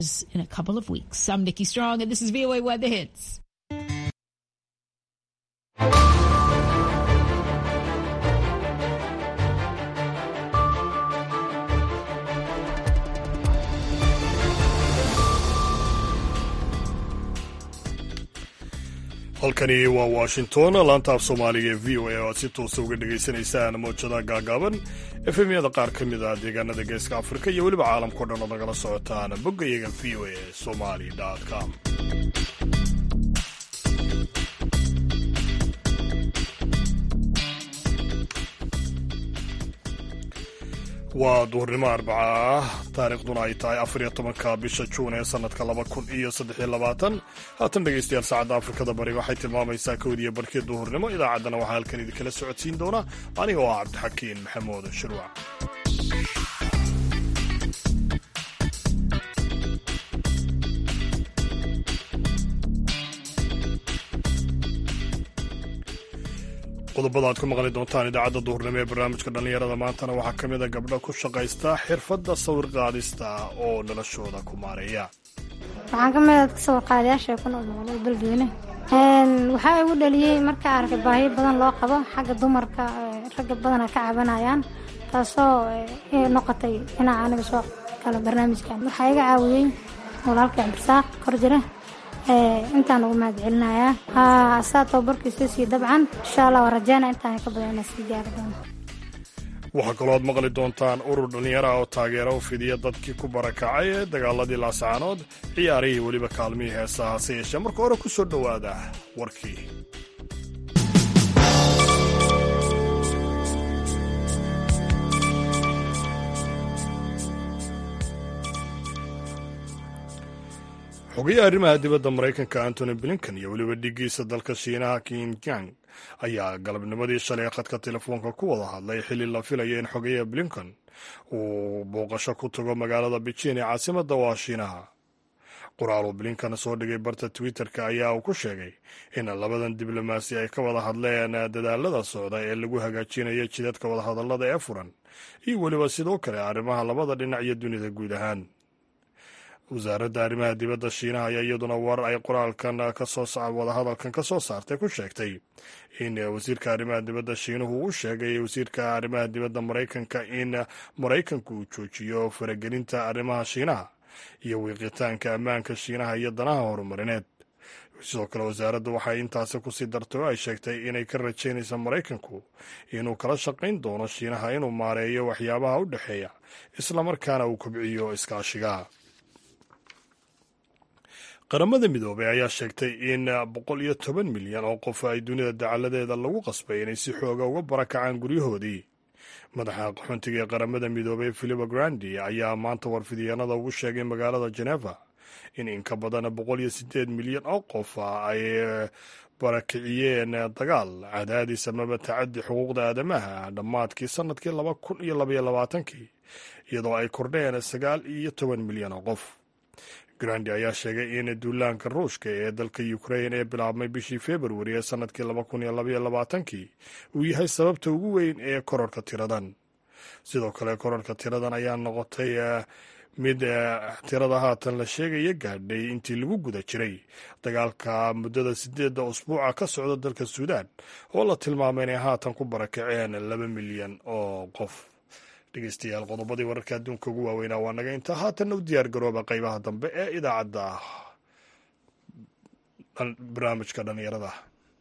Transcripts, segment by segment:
In a couple of weeks. I'm Nikki Strong, and this is VOA Weather Hits. halkani waa Washington laanta af Soomaaliga ee VOA oo si toos uga dhageysanaysaan mowjadaha gaagaaban efemyada qaar ka mid ah deegaanada Geeska Afrika iyo waliba caalamka oo dhan oo nagala socotaan boggayaga voasomali.com. waa duhurnimo Arbaca ah taariikhduna ay tahay 14 bisha Juun ee sanadka 2023 haatan dhegeystayaal saacadda Afrikada Bari waxay tilmaamaysaa kowdiya barkii duhurnimo idaacaddana waxaa halkan idinkala socodsiin doona aniga oo Cabdixakiin Maxamuud Shirwac. qodobada aad ku maqli doontaan idaacadda duhurnimo ee barnaamijka dhallinyarada maantana waxaa ka mid a gabdho ku shaqaysta xirfadda sawir qaadista oo noloshooda ku maareeya. waxaan ka mid ah sawir qaadayaasha ku nool magaalada Beledweyne. waxaa igu dhaliyay markaa arkay baahi badan loo qabo xagga dumarka ragga badan ka cabanayaan taasoo noqotay inaan aniga soo kala barnaamijkan waxaa iga caawiyay walaalka Cabdisaaq Korjire intaan ugu mahadcelinayaa asaa tababarkiisa sii dabcan insha Allah warajana intaan ka badana sii gaari doono. waxaa kaloo aad maqli doontaan urur dhalinyaro oo taageero u fidiya dadkii ku barakacay ee dagaaladii Laascaanood ciyaarihii weliba kaalmihii heesaha se yeeshee marka hore ku soo dhowaada warkii. xogayaha arrimaha dibadda Maraykanka Antony Blinken iyo weliba dhigiisa dalka Shiinaha Qin Gang ayaa galabnimadii shalay khadka telefoonka ku wada hadlay xilli la filayo in xogayaha Blinken uu booqasho ku tago magaalada Beijing ee caasimadda waa Shiinaha. qoraal uu Blinken soo dhigay barta Twitter-ka ayaa uu ku sheegay in labadan diblomaasi ay ka wada hadleen dadaalada socda ee lagu hagaajinayo jidadka wadahadallada ee furan iyo weliba sidoo kale arrimaha labada dhinac iyo dunida guud ahaan. wasaaradda arrimaha dibadda Shiinaha ayaa iyaduna war ay qoraalkan wadahadalkan ka soo saartay ku sheegtay in wasiirka arrimaha dibadda Shiinuhu uu sheegay wasiirka arrimaha dibadda Maraykanka in Maraykanku uu joojiyo faragelinta arrimaha Shiinaha iyo wiiqitaanka ammaanka Shiinaha iyo danaha horumarineed. sidoo kale wasaaraddu waxay intaasi ku sii dartay oo ay sheegtay inay ka rajaynayso Maraykanku inuu kala shaqayn doono Shiinaha inuu maareeyo waxyaabaha u dhexeeya islamarkaana uu kobciyo iskaashiga. qaramada midoobay ayaa sheegtay in 110 milyan oo qof ay dunida dacaladeeda lagu qasbay inay si xooga uga barakacaan guryahoodii. madaxa qaxoontiga ee qaramada midoobay Filippo Grandi ayaa maanta warfidyeenada ugu sheegay magaalada Geneva in ka badan 108 milyan oo qof ay barakiciyeen dagaal cadaadis amaba tacaddi xuquuqda aadamaha dhammaadkii sanadkii 2022 iyadoo ay kordheen 19 milyan oo qof. Grandi ayaa sheegay in duulaanka Ruushka ee dalka Ukraine ee bilaabmay bishii February ee sanadkii 2022 uu yahay sababta ugu weyn ee kororka tiradan. sidoo kale kororka tiradan ayaa noqotay mid tirada haatan la sheegaya gaadhay intii lagu guda jiray dagaalka muddada 8 usbuuca ka socda dalka Suudaan oo la tilmaamay inay haatan ku barakaceen 2 milyan oo qof. dhegeystayaal qodobadii wararka adduunka ugu waaweynaa waa naga intaa haatanna u diyaar garooba qaybaha dambe ee idaacadda barnaamijka dhallinyarada.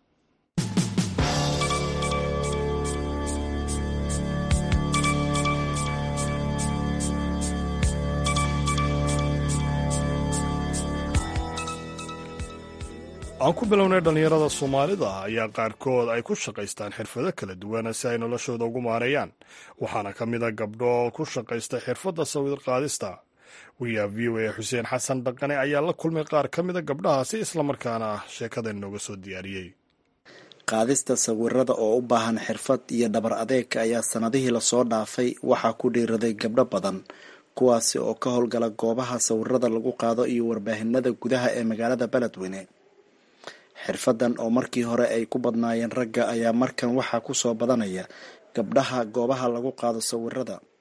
aan ku bilownay dhallinyarada Soomaalida ayaa qaarkood ay ku shaqaystaan xirfado kala duwan si ay noloshooda ugu maareeyaan waxaana ka mid a gabdho ku shaqaysta xirfadda sawir qaadista. wariyaha VOA Xuseen Xasan Dhaqane ayaa la kulmay qaar ka mid a gabdhahaasi islamarkaana sheekada inooga soo diyaariyey. qaadista sawirada oo u baahan xirfad iyo dhabar adeeg ayaa sanadihii lasoo dhaafay waxaa ku dhiiraday gabdho badan kuwaasi oo ka howlgala goobaha sawirada lagu qaado iyo warbaahinada gudaha ee magaalada Beledweyne. xirfadan oo markii hore ay ku badnaayeen ragga ayaa markan waxaa ku soo badanaya gabdhaha goobaha lagu qaado sawirada.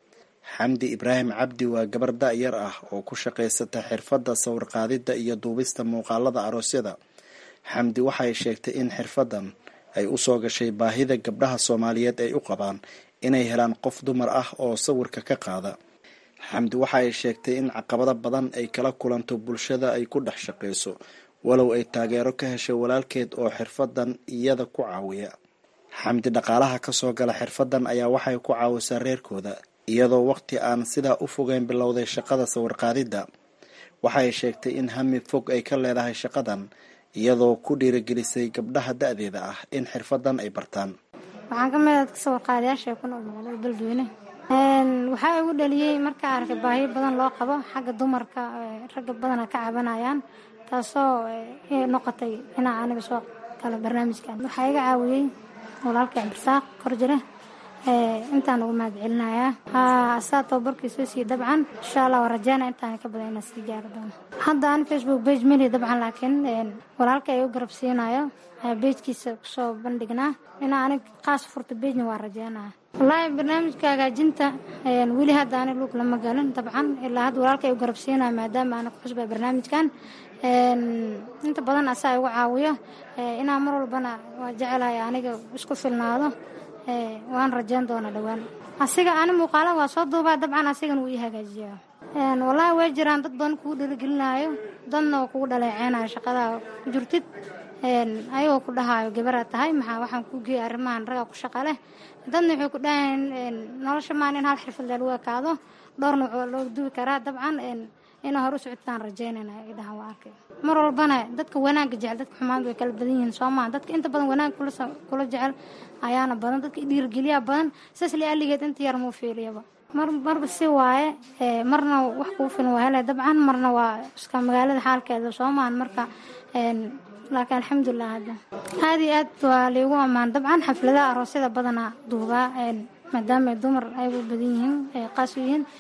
xamdi ibraahim cabdi waa gabar da-yar ah oo ku shaqaysata xirfadda sawir qaadidda iyo duubista muuqaalada aroosyada. xamdi waxay sheegtay in xirfaddan ay u soo gashay baahida gabdhaha Soomaaliyeed ay u qabaan inay helaan qof dumar ah oo sawirka ka qaada. xamdi waxay sheegtay in caqabado badan ay kala kulanto bulshada ay ku dhex shaqayso, walow ay taageero ka heshay walaalkeed oo xirfaddan iyada ku caawiya. xamdi dhaqaalaha ka soo gala xirfaddan ayaa waxay ku caawisaa reerkooda, iyadoo waqti aan sidaa u fogeyn bilowday shaqada sawir qaadidda. waxay sheegtay in hami fog ay ka leedahay shaqadan, iyadoo ku dhiirigelisay gabdhaha da-deeda ah in xirfaddan ay bartaan. waxaan ka mid ah sawir qaadayaasha ku nool magaalada Beledweyne. waxaa igu dhaliyay markaa arkay baahi badan loo qabo xagga dumarka, ragga badana ka cabanayaan, taasoo noqotay inaan aniga soo galo barnaamijkan. waxaa iga caawiyey walaalkay Cabdisaaq Korjire, intaan ugu mahad celinayaa. asaa tababarkiisa sii dabcan insha Allah waan rajaynaa intaan ka badan inaan sii gaari doono. hadda aan Facebook page mali dabcan, laakiin walaalkay ay u garab siinayo page-kiisa kusoo bandhignaa inaan aniga qaas furto page-na waan rajaynaa. wallaahi barnaamijka hagaajinta weli hadda ani lug lama galin dabcan, ilaa hadda walaalkay ay u garab siinayo maadaama aan ku cusbay barnaamijkan. inta badan asaa igu caawiyo inaan mar walbana waa jecelahay aniga isku filnaado. waan rajayn doonaa dhawaan. asiga ani muuqaala waa soo duubaa dabcan, asigana wuu ii hagaajiyaa. wallaahi way jiraan dad badan kugu dhiirigelinayo, dadna kugu dhaleeceynayo shaqada ku jirtid, ayagoo ku dhahayo gabaraa tahay maxaa waxaan ku geeyay arrimahan ragaa ku shaqa leh. dadna waxay ku dhahayeen nolosha maan in hal xirfad lagu ekaado, dhowr nooc loo duubi karaa dabcan, inaa hor u socotaan rajaynayna ay dhahan waa arkay. mar walbana dadka wanaagga jecel dadka xumaan way kala badan yihiin soo maaha. dadka inta badan wanaag kula jecel ayaana badan, dadka dhiirigeliyaa badan. saas li aligeed inta yar muu fiiriyaba marba si waaye. marna wax kuu filan waa helay dabcan, marna waa iska magaalada xaalkeeda soo maahan. marka laakiin alxamdulilah hadda aad iyo aad waa laygu ammaan dabcan. xafladaha aroosyada badanaa duubaa maadaama dumar ay u badan yihiin, qaas u yihiin.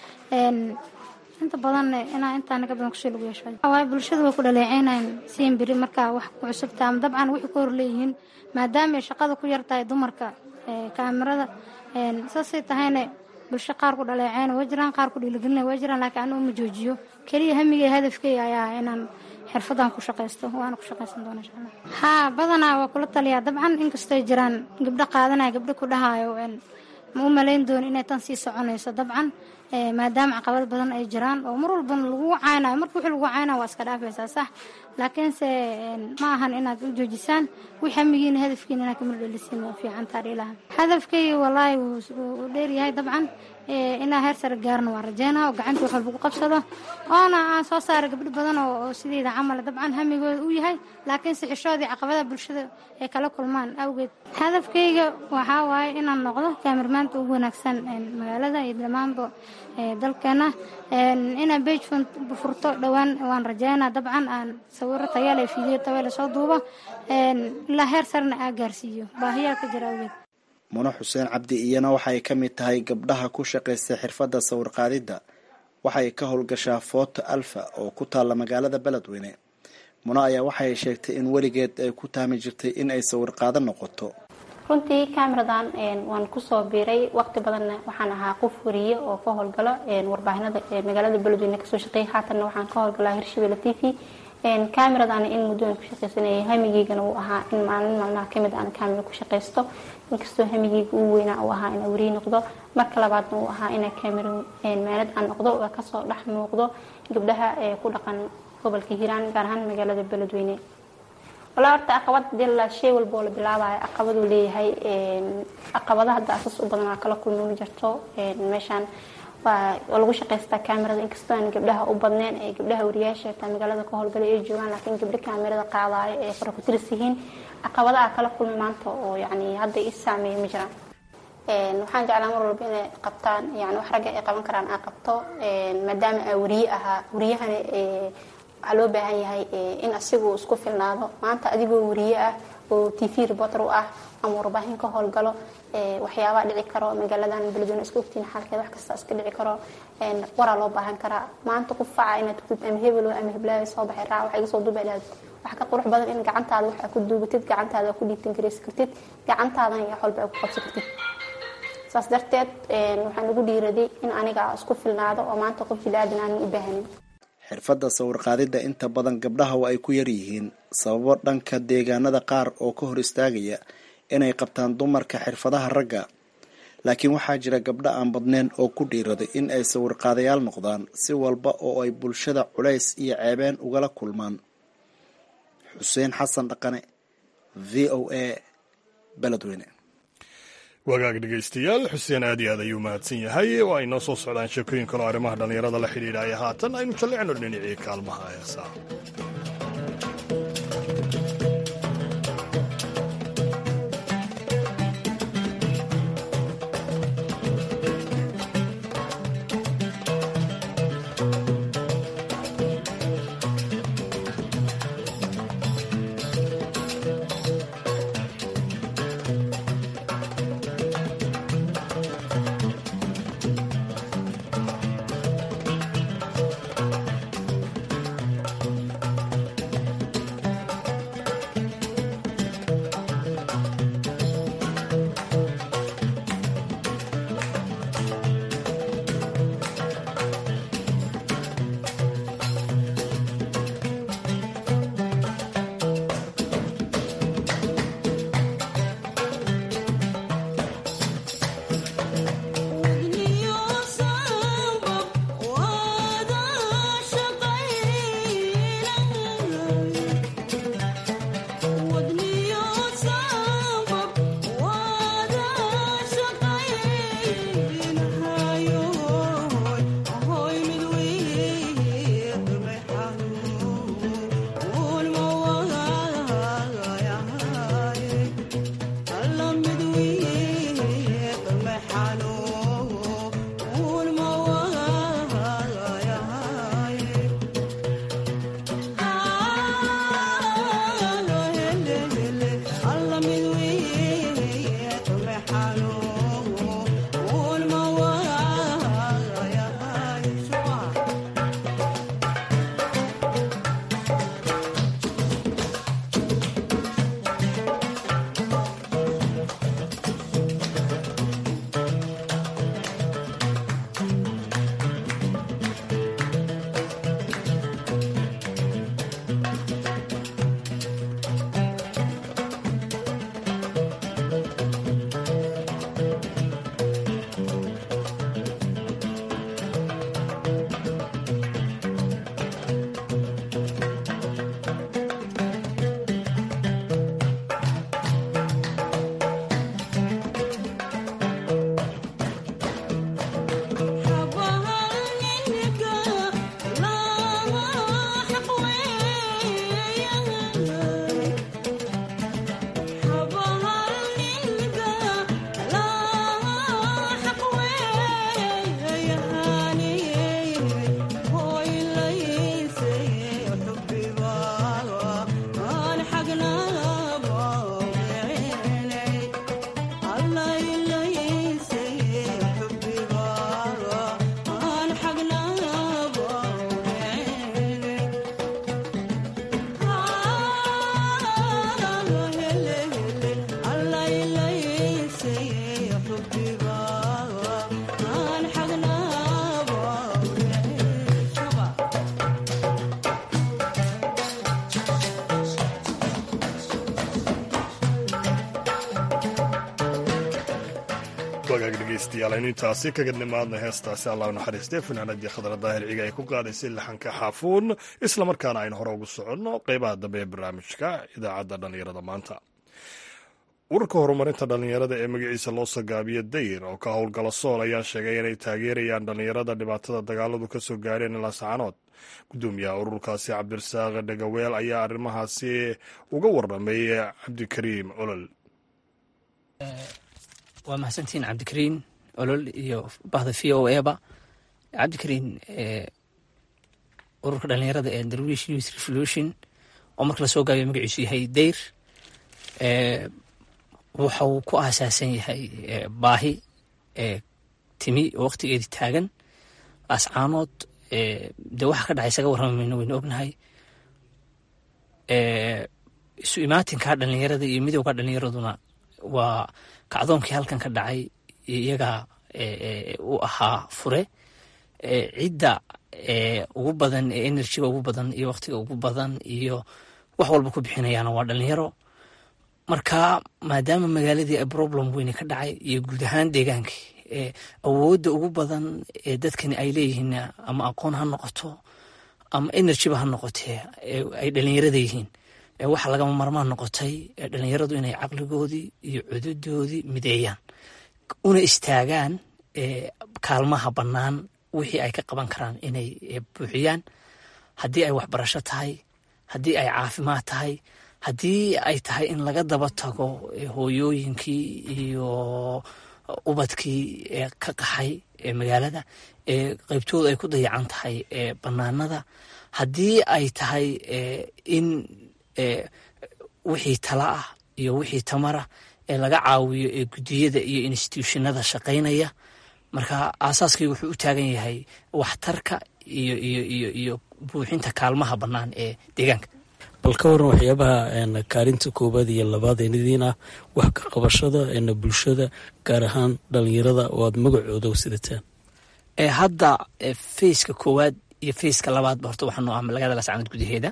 inta badan intaan ka badan kusoo lagu yeesho waay bulshada way ku dhaleeceynayaan siin biri markaa wax ku cusubta ama dabcan wixii ka hor leeyihiin, maadaama ay shaqada ku yartahay dumarka kaamirada. saasay tahayna bulsho qaar ku dhaleeceyn way jiraan, qaar ku dhiirigelinay way jiraan, laakiin anigu ma joojiyo. keliya hamigay hadafkayga ayaa inaan xirfadan ku shaqaysto, waana ku shaqaysan doonaa insha Allah. badanaa waa kula taliyaa dabcan, inkastoo jiraan gabdho qaadanaya gabdho ku dhahayo ma u malayn doon inay tan sii soconayso dabcan, maadaama caqabad badan ay jiraan oo mar walbana lagu caynayo. marka wixii lagu caynayo waa iska dhaafaysaa sax, laakiinse ma ahan inaad u joojisaan wixii hamigiina hadafkiina inaad kamid dhalisiin waa fiican tahay ilaha. hadafkayga wallaahi wuu dheeryahay dabcan, inaa heer sare gaarna waa rajaynaa oo gacanta wax walba ku qabsado, oona aan soo saaray gabdho badan oo sideyda camal dabcan hamigooda u yahay, laakiin sixishoodii caqabadaha bulshada ay kala kulmaan awgeed. hadafkayga waxaa waaye inaan noqdo kaamirmaanta ugu wanaagsan magaalada iyo dhammaanba dalkeena. inaan page furto dhowaan waan rajaynaa dabcan, aan sawiro tayaale fiidiyo tayaale soo duubo ilaa heer sarena aa gaarsiiyo baahiyaa ka jira awgeed. Muno Xuseen Cabdi iyana waxay ka mid tahay gabdhaha ku shaqaysta xirfadda sawir qaadidda. waxay ka howlgashaa Photo Alpha oo ku taala magaalada Beledweyne. Muno ayaa waxay sheegtay in weligeed ay ku taami jirtay in ay sawir qaadan noqoto. runtii kaamiradan waan ku soo biiray waqti badan, waxaan ahaa qof wariye oo ka howlgalo warbaahinada magaalada Beledweyne ka soo shaqeeyay. haatan waxaan ka howlgalaa Hirshabelle TV. kaamiradan in muddo aan ku shaqeysanayay, hamigeygana uu ahaa in maalin maalmaha kamid aan kaamira ku shaqeysto, inkastoo hamigeyga uu weynaa uu ahaa inaan wariye noqdo. marka labaadna uu ahaa inaan kaamira maalad aan noqdo oo ka soo dhex muuqdo gabdhaha ku dhaqan gobolka Hiiraan, gaar ahaan magaalada Beledweyne. walaa horta caqabad dila shay walba oo la bilaabayo caqabad uu leeyahay. caqabadaha hadda asas u badan kala kulmi jirto meeshan waa lagu shaqeystaa kaamirada, inkastoo aan gabdhaha u badneen ee gabdhaha wariyaasha ta magaalada ka howlgalay ay joogaan, laakiin gabdho kaamirada qaadayo ee fara ku tiris yihiin. caqabadaha kala kulmi maanta oo yacni hadda is saameeyay ma jiraan. waxaan jeclaa mar walba inay qabtaan yacni wax ragga ay qaban karaan aan qabto, maadaama aan wariye ahaa. wariyahana waxaa loo baahan yahay in asigu isku filnaado. maanta adigoo wariye ah oo TV reporter u ah ama warbaahin ka howlgalo, waxyaabaha dhici karo magaaladan Beledweyne isku ogtiin xaalkeeda wax kasta iska dhici karo. waraa loo baahan karaa. maanta ku faca inaad tugtid ama hebel ama heblaha soo baxay raac waxa iga soo duubayd wax ka qurux badan in gacantaada wax ku duubatid, gacantaada ku dhiibtin kartid, gacantaada iyo wax walba ku qabsan kartid. saas darteed waxaan ugu dhiiraday in aniga isku filnaado oo maanta qof bini'aadan aanan u baahanin. xirfadda sawir qaadidda inta badan gabdhaha waa ay ku yar yihiin sababo dhanka deegaanada qaar oo ka hor istaagaya inay qabtaan dumarka xirfadaha ragga, laakiin waxaa jira gabdho aan badnayn oo ku dhiiraday in ay sawir qaadayaal noqdaan si walba oo ay bulshada culays iyo ceebeen ugala kulmaan. xuseen xasan dhaqane, v o a, beledweyne. wagaag dhegaystayaal, xuseen aad iyo aad ayuu mahadsan yahay. oo ay noo soo socdaan sheekooyin kaloo arrimaha dhallinyarada la xidhiidhaya. haatan aynu jallicno dhinacii kaalmaha heesaa. wagaag dhegeystayaal aynu intaasi kaga nimaadna heestaasi allah naxariistee fanaanadii khadra daahir ciga ay ku qaadaysay laxanka xaafuun, islamarkaana aynu hore ugu soconno qeybaha dambe ee barnaamijka idaacadda dhallinyarada maanta. ururka horumarinta dhallinyarada ee magaciisa loo sagaabiyo dayr oo ka howlgala sool ayaa sheegay inay taageerayaan dhallinyarada dhibaatada dagaaladu ka soo gaareen laascaanood. gudoomiyaha ururkaasi cabdirasaaq dhagaweel ayaa arrimahaasi uga warramay cabdikariim olol. waa mahadsantiin cabdikariin olol iyo bahda v o eba. cabdikariin ururka dhallinyarada ee darwiish youth revolution oo marka lasoo gaabiyo magaciisu yahay dayr wuxuu ku aasaasan yahay baahi timi oo waqtigeedii taagan laascaanood. dee waxa ka dhacay isaga warramayno waynu ognahay. isu imaatinka dhallinyarada iyo midowga dhallinyaraduna waa kacdoonkii halkan ka dhacay iyaga u ahaa fure. Cidda ugu badan ee enerjiga ugu badan iyo waqtiga ugu badan iyo wax walba ku bixinayaana waa dhalinyaro. Marka maadaama magaaladii ay problem weyne ka dhacay iyo guud ahaan deegaankii awoodda ugu badan ee dadkani ay leeyihiin ama aqoon ha noqoto ama enerjiba ha noqotee ay dhalinyarada yihiin, waxa lagama marmaan noqotay dhalinyaradu inay caqligoodii iyo cududoodii mideeyaan una istaagaan kaalmaha bannaan wixii ay ka qaban karaan inay buuxiyaan. Haddii ay waxbarasho tahay, haddii ay caafimaad tahay, haddii ay tahay in laga daba tago hooyooyinkii iyo ubadkii ka qaxay magaalada qaybtooda ay ku dayacan tahay bannaanada, haddii ay tahay in wixii tala ah iyo wixii tamara laga caawiyo guddiyada iyo institutionada shaqaynaya. Marka aasaaskii wuxuu u taagan yahay waxtarka iyo buuxinta kaalmaha bannaan ee deegaanka. bal ka waran waxyaabaha kaalinta koowaad iyo labaad idiin ah wax ka qabashada bulshada gaar ahaan dhalinyarada oo aad magacooda u sidataan. Hadda fayska koowaad iyo fayska labaadba horta waxaa noo ah magaalada Laascaanood gudaheeda.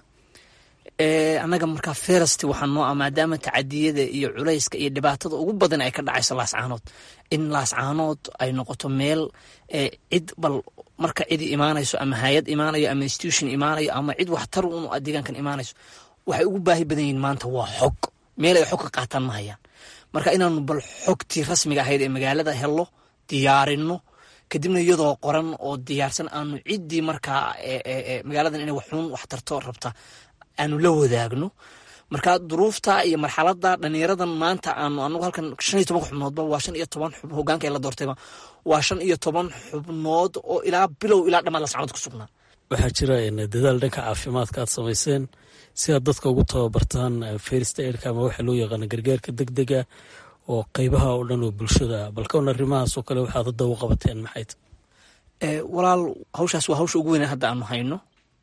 Annaga markaa first waxaa noo ah maadaama tacadiyada iyo culayska iyo dhibaatada ugu badan ay ka dhacayso Laascaanood, in Laascaanood ay noqoto meel cid bal marka cidi imaanayso ama hay'ad imaanayo ama institution imaanayo ama cid waxtar u deegaankan imaanayso, waxay ugu baahi badan yihiin maanta waa xog, meel ay xog ka qaataan ma hayaan. Marka inaanu bal xogtii rasmiga ahayd ee magaalada hello, diyaarino, kadibna iyadoo qoran oo diyaarsan aanu ciddii markaa magaaladan inay wax tarto rabta aanu la wadaagno. Marka duruufta iyo marxaladda dhalinyaradan maanta anagu halkan 15 xubnoodba waa 15 xub hogaanka la doortayba waa 15 xubnood oo ilaa bilow ilaa dhammaan Laascaanood ku sugnaa. waxaa jira dadaal dhanka caafimaadka aad samayseen si aad dadka ugu tababartaan first aid ama waxa loo yaqaan gargaarka degdega oo qaybaha oo dhan oo bulshada. bal ka wan arrimahaas oo kale waxaad hadda u qabateen maxay tahay? Walaal hawshaas waa hawsha ugu weyn hadda aanu hayno.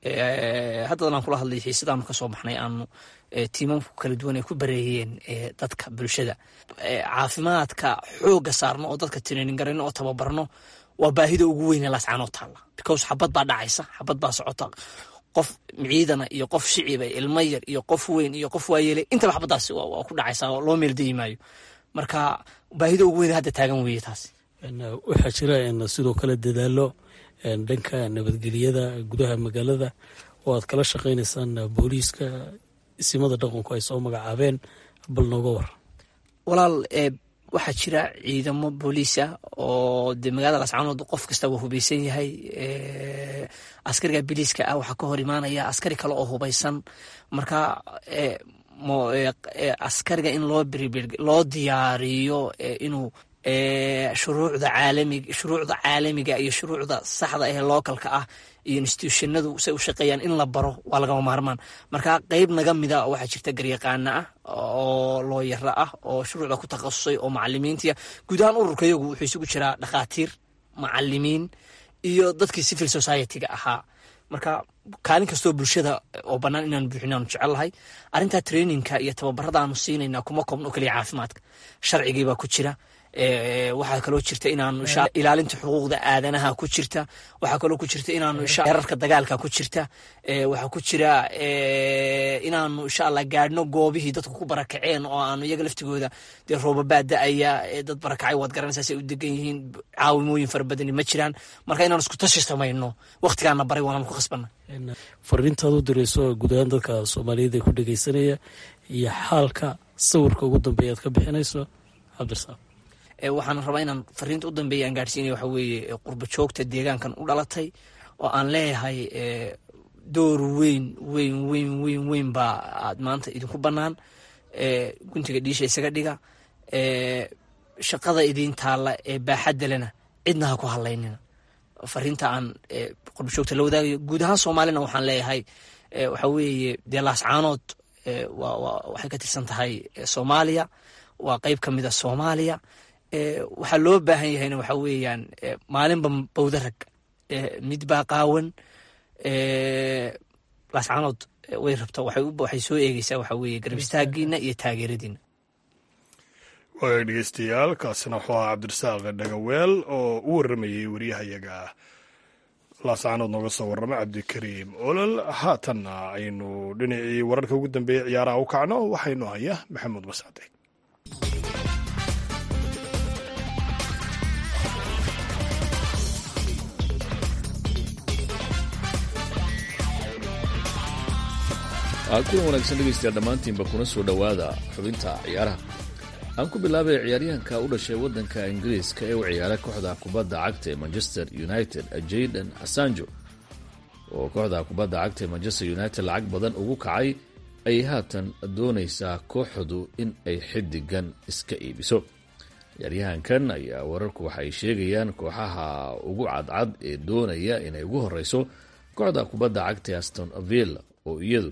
Haddana aan kula hadlay xiisadaanu ka soo baxnay aanu tiimamku kala duwan ay ku bareeyeen dadka bulshada. Caafimaadka xooga saarno oo dadka training garayno oo tababarno waa baahida ugu weyn ee Laascaanood taalla, because xabad baa dhacaysa, xabad baa socota, qof ciidana iyo qof shiciba, ilmo yar iyo qof weyn iyo qof waayeelay intaba xabadaasi waa ku dhacaysa oo loo meel deeyimaayo. Marka baahida ugu weyn hadda taagan weeye taas. waxaa jira sidoo kale dadaalo dhanka nabadgelyada gudaha magaalada oo aad kala shaqaynaysaan booliiska isimada dhaqanku ay soo magacaabeen, bal nooga war. Walaal waxaa jira ciidamo booliisa oo de magaalada Laascaanood qof kasta waa hubeysan yahay. Askariga booliiska ah waxaa ka hor imaanaya askari kale oo hubeysan. Marka askariga in loo diyaariyo inuu shuruucda caalamiga iyo shuruucda saxda ee localka ah iyo institutionadu say u shaqeeyaan in la baro waa lagama maarmaan. Marka qayb naga mida waxaa jirta garyaqaana ah oo looyara ah oo shuruucda ku takhasusay oo macalimiintiya. guud ahaan ururka iyagu wuxuu isugu jiraa dhakhaatiir, macalimiin iyo dadkii civil society-ga ahaa. Marka kaalin kastoo bulshada oo bannaan inaan buuxino aanu jecellahay. arrintaa trainingka iyo tababarada aanu siinaynaa kuma koobno oo keliya caafimaadka, sharcigii baa ku jira. waxaa kaloo jirta inaanu ilaalinta xuquuqda aadanaha ku jirta. waxaa kaloo ku jirta inaanu xeerarka dagaalka ku jirta. waxaa ku jira inaanu insha allah gaadhno goobihii dadku ku barakaceen oo aanu iyaga laftigooda dee roobabaa da-aya, dad barakacay waad garanaysaa say u degan yihiin, caawimooyin fara badani ma jiraan. marka inaanu isku tashi samayno waqtigaana baray waanaan ku khasbana. fariintaad u dirayso guud ahaan dadka Soomaaliyeed ee ku dhageysanaya iyo xaalka sawirka ugu dambeeya aad ka bixinayso Cabdirasaaq. waxaan rabaa inaan fariinta u dambeeya aan gaadhsiinaya waxa weeye qurba joogta deegaankan u dhalatay oo aan leeyahay door weyn baa aad maanta idinku bannaan. guntiga dhiisha isaga dhiga. shaqada idiin taalla ee baaxadda lena cidna ha ku hadlaynina. fariinta aan qurba joogta la wadaagayo guud ahaan Soomaalina waxaan leeyahay waxa weeye dee Laascaanood waxay ka tirsan tahay Soomaaliya, waa qayb ka mid a Soomaaliya. waxaa loo baahan yahayna waxa weeyaan maalinba bawda rag mid baa qaawan. Laascaanood way rabta waxay soo eegaysaa waxa weeye garab istaagiina iyo taageeradiina. waag dhegeystayaal kaasina wuxuu ahaa cabdirasaaq dhagaweel oo u warramayey wariyahayaga laascaanood nooga soo warrama cabdikariim olol. haatanna aynu dhinacii wararka ugu dambeeyey ciyaaraha u kacno waxaynu haya maxamuud mascade. kulan wanaagsan dhegeystayaal dhammaantiinba kuna soo dhowaada xubinta ciyaaraha. aan ku bilaabay ciyaaryahanka u dhashay waddanka ingiriiska ee u ciyaara kooxda kubadda cagta ee manchester united jayden asanjo oo kooxda kubadda cagta ee manchester united lacag badan ugu kacay ayay haatan doonaysaa kooxdu in ay xidigan iska iibiso. ciyaaryahankan ayaa wararku waxay sheegayaan kooxaha ugu cadcad ee doonaya inay ugu horeyso kooxda kubadda cagta ee aston villa oo iyadu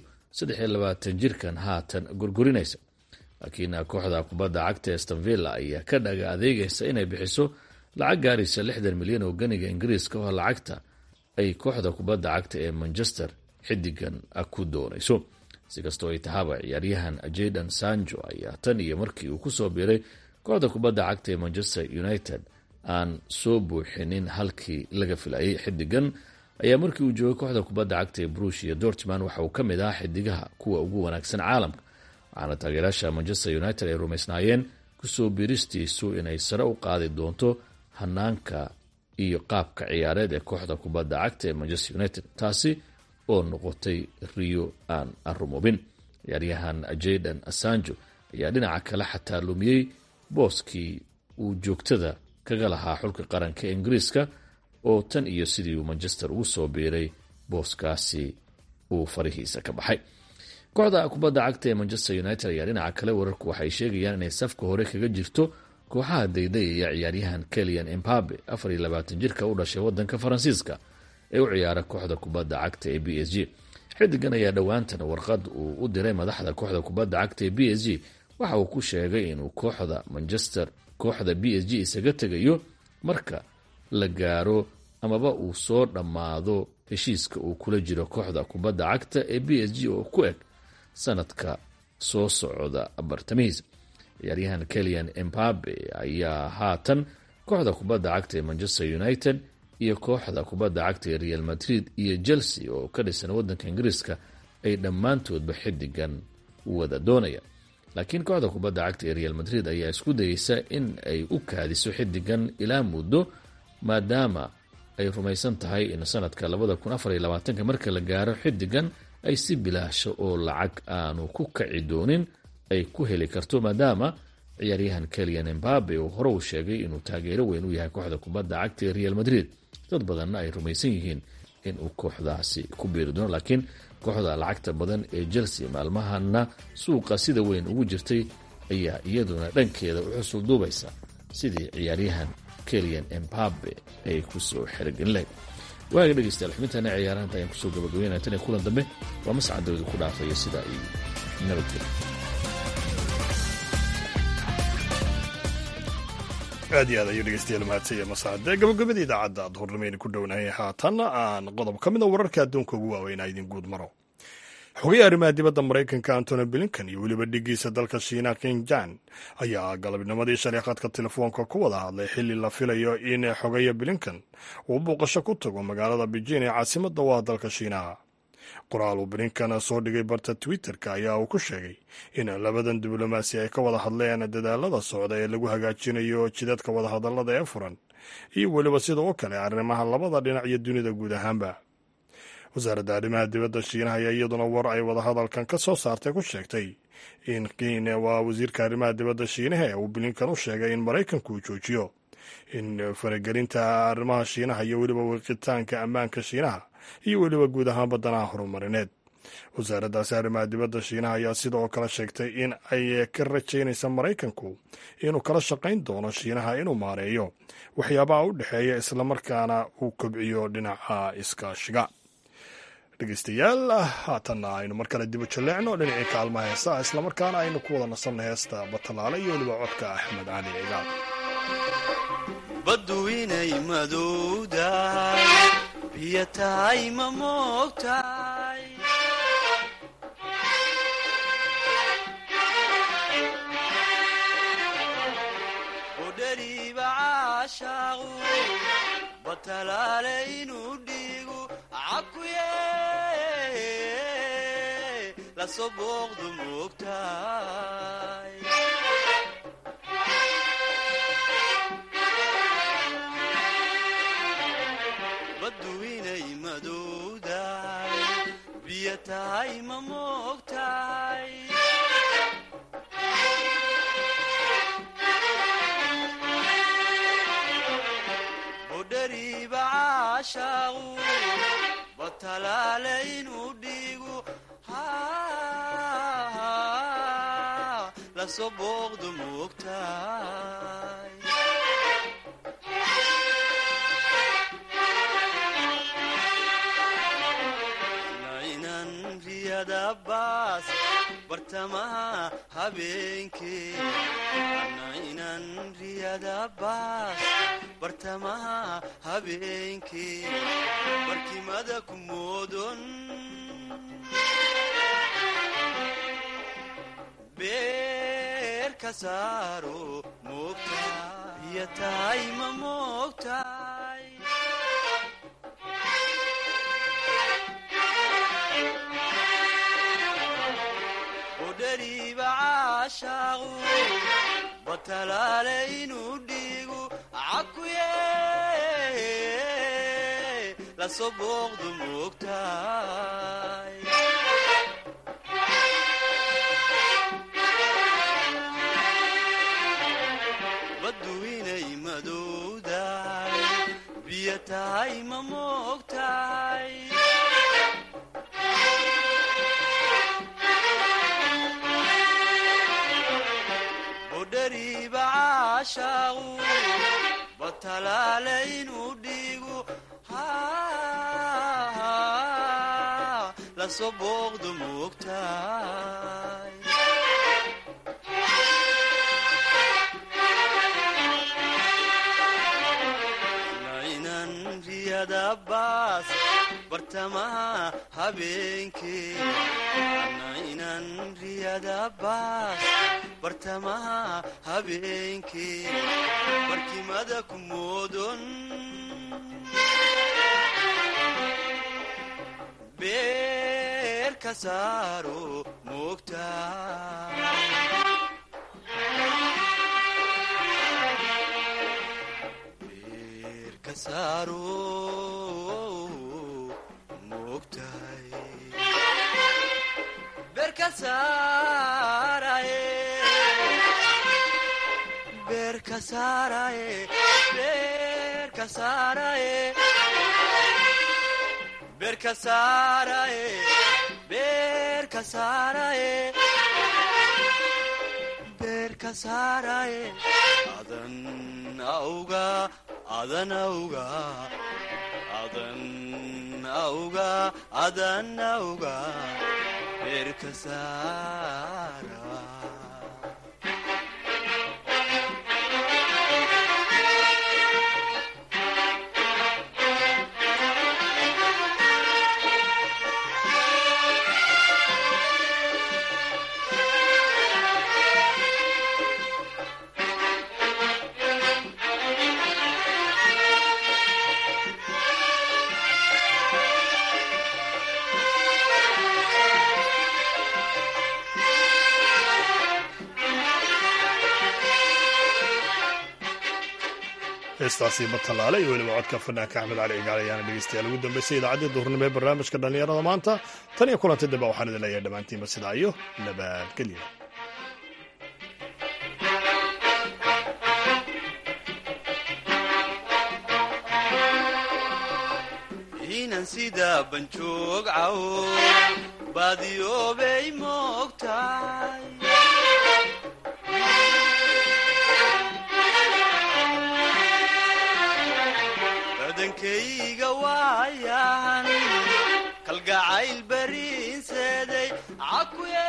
23 jirkan haatan gurgurinaysa, laakiin kooxda kubadda cagta ee aston villa ayaa ka dhaga adeegaysa inay bixiso lacag gaaraysa 60 milyan oo ganiga ingiriiska oo lacagta ay kooxda kubadda cagta ee manchester xidigan ku doonayso. si kastoo ay tahaba ciyaaryahan jayden sanjo ayaa tan iyo markii uu kusoo biiray kooxda kubadda cagta ee manchester united aan soo buuxinin halkii laga filayay. xidigan ayaa markii uu joogay kooxda kubadda cagta ee Borussia Dortmund waxa uu ka mid ahaa xidigaha kuwa ugu wanaagsan caalamka, waxaana taageerayaasha Manchester United ay rumaysnaayeen kusoo biiristiisu inay sare u qaadi doonto hanaanka iyo qaabka ciyaareed ee kooxda kubadda cagta ee Manchester United, taasi oo noqotay riyo aan rumoobin. ciyaaryahan Jayden Asanjo ayaa dhinaca kale xataa lumiyey booskii uu joogtada kaga lahaa xulka qaranka Ingiriiska oo tan iyo sidii uu Manchester ugu soo biiray booskaasi uu farihiisa ka baxay. kooxda kubadda cagta ee Manchester United ayaa dhinaca kale wararku waxay sheegayaan inay safka hore kaga jirto kooxaha daydayaya ciyaaryahan Kylian Mbappe 24 jirka u dhashay waddanka Faransiiska ee u ciyaara kooxda kubadda cagta ee PSG. xidigan ayaa dhowaantan warqad uu u diray madaxda kooxda kubadda cagta ee PSG waxa uu ku sheegay inuu kooxda PSG isaga tegayo marka la gaaro amaba uu soo dhammaado heshiiska uu kula jiro kooxda kubadda cagta ee PSG oo ku eg sanadka soo socda bartamihiisa. ciyaaryahan Kylian Mbappe ayaa haatan kooxda kubadda cagta ee Manchester United iyo kooxda kubadda cagta ee Real Madrid iyo Chelsea oo ka dhisan waddanka Ingiriiska ay dhammaantoodba xidigan wada doonayaan, laakiin kooxda kubadda cagta ee Real Madrid ayaa isku dayeysa in ay u kaadiso xidigan ilaa muddo, maadaama ay rumaysan tahay in sanadka 2024 marka la gaaro xidigan ay si bilaasho oo lacag aanu ku kaci doonin ay ku heli karto, maadaama ciyaaryahan Kylian Mbappe uu hore u sheegay inuu taageero weyn u yahay kooxda kubadda cagta ee Real Madrid. dad badanna ay rumaysan yihiin inuu kooxdaasi ku biiri doono, laakiin kooxda lacagta badan ee Chelsea maalmahana suuqa sida weyn ugu jirtay ayaa iyaduna dhankeeda u xusul duubaysa sidii ciyaaryahan Kylian Mbappe ay ku soo xirigelin lahayd. waaga dhegeystayaal xubintana ciyaaraanta ayaan kusoo gabagabeynaya tan iyo kulan dambe waa mascad dawlada ku dhaafaya sida ay nabadgelyo. aad iyo aad ayuu dhegeystayaal mahadsanyahay mascade. gabagabada idaacadda duhurnimeyna ku dhownahay haatanna aan qodob ka mid a wararka adduunka ugu waaweynaa idin guud maro. xogayaha arrimaha dibadda maraykanka Antony Blinken iyo weliba dhigiisa dalka Shiina Qin Jan ayaa galabnimadii shalay khadka telefoonka ku wada hadlay xilli la filayo in xogaya Blinken uu booqasho ku tago magaalada Beijing ee caasimadda waa dalka Shiinaha. qoraal uu Blinken soo dhigay barta Twitter-ka ayaa uu ku sheegay in labadan diblomaasi ay ka wada hadleen dadaalada socda ee lagu hagaajinayo jidadka wadahadallada ee furan iyo weliba sidoo kale arrimaha labada dhinac iyo dunida guud ahaanba. wasaaradda arrimaha dibadda Shiinaha ayaa iyaduna war ay wadahadalkan ka soo saartay ku sheegtay in Qin waa wasiirka arrimaha dibadda Shiinaha uu Blinken u sheegay in Maraykanku uu joojiyo in faragelinta arrimaha Shiinaha iyo weliba wiiqitaanka ammaanka Shiinaha iyo weliba guud ahaan badanaha horumarineed. wasaaraddaasi arrimaha dibadda Shiinaha ayaa sidoo kale sheegtay in ay ka rajaynaysa Maraykanku inuu kala shaqayn doono Shiinaha inuu maareeyo waxyaabaha u dhexeeya islamarkaana uu kobciyo dhinaca iskaashiga. dhegeystayaal haatanna aynu mar kale dib u jaleecno dhinacii kaalmaha heesaha islamarkaana aynu ku wada nasanno heesta Batalaale iyo weliba codka Axmed Cali Cigaal. baddu inay madowdahay biyo tahay ma moogtahay lasoo booqdu moogtahay baddu inay madowdahay biyo tahay ma moogtahay budhariiba caashaaqu batalaale inuu dhiigu lasoo booqdu moogtahay nainan riyada baas bartamaha habeenkee nainan riyada baas bartamaha habeenkee barkimada ku moodon beer ka saaro moogtahay iyo tahay ma moogtahay budhariiba caashaaqu batalaale inuu dhiigu cakuye lasoo booqdu moogtahay baddu inay madowdahay biyo tahay ma moogtahay budhariiba caashaaqu batalaale inuu dhiigu lasoo booqdu moogtahay nainan riyada baas bartamaha habeenkee nainan riyada baas bartamaha habeenkee barkimada ku moodon beer ka saaro moogtahay beer ka saaro moogtahay beer ka saaraye beer ka saaraye beer ka saaraye beer ka saaraye beer ka saaraye beer ka saaraye adan awga adan awga adan awga adan awga beer ka saara heestaasi batalaale iyo weliba codka fanaanka axmed cali cigaal ayaana dhegeystayaal ugu dambeysay idaacaddii duhurnimo ee barnaamijka dhallinyarada maanta tan iyo kulanti dambe waxaan idin leeyahay dhammaantiinba sidaa iyo nabadgelyo inan sida banjoog cawo baadiyoobay moogtahay badankayga waayan kalgacayl bariinseeday cakuye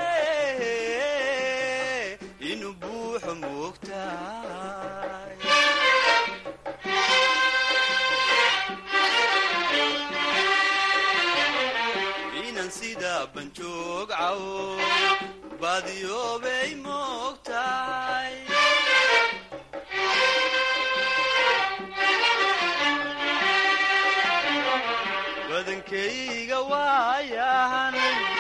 inuu buuxo moogtahay inan sida banjoog cawo baadiyoobay moogtahay badankayga waayahan